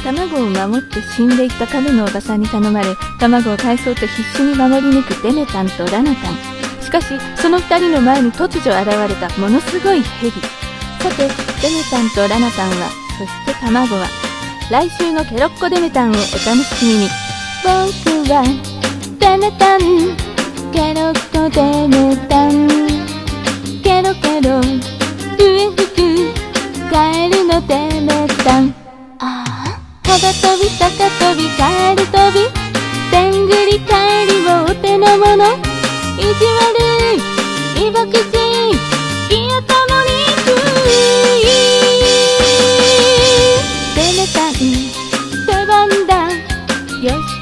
卵を守って死んでいった亀のおばさんに頼まれ、卵を返そうと必死に守り抜くデメタンとラナタン。しかしその2人の前に突如現れたものすごいヘビ。さてデメタンとラナタンは、そして卵は、来週のケロッコデメタンをお楽しみに。僕はデメタン、ケロッコデメタン、ケロケロ笛吹くカエルのデメタン。幅跳び高跳びカエル跳び、でんぐり返りをお手の物、意地悪いぼくじ気をともにくい。デメタン出番だ、よし